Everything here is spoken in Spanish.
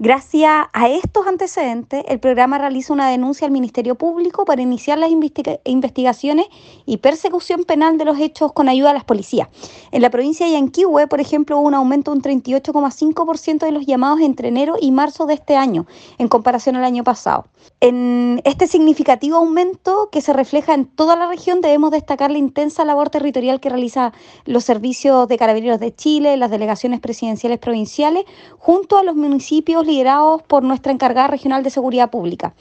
Gracias a estos antecedentes, el programa realiza una denuncia al Ministerio Público para iniciar las investigaciones y persecución penal de los hechos con ayuda de las policías. En la provincia de Yanquihue, por ejemplo, hubo un aumento de un 38,5% de los llamados entre enero y marzo de este año, en comparación al año pasado. En este significativo aumento que se refleja en toda la región, debemos destacar la intensa labor territorial que realiza los servicios de Carabineros de Chile, las delegaciones presidenciales provinciales, junto a los municipios liderados por nuestra encargada regional de seguridad pública.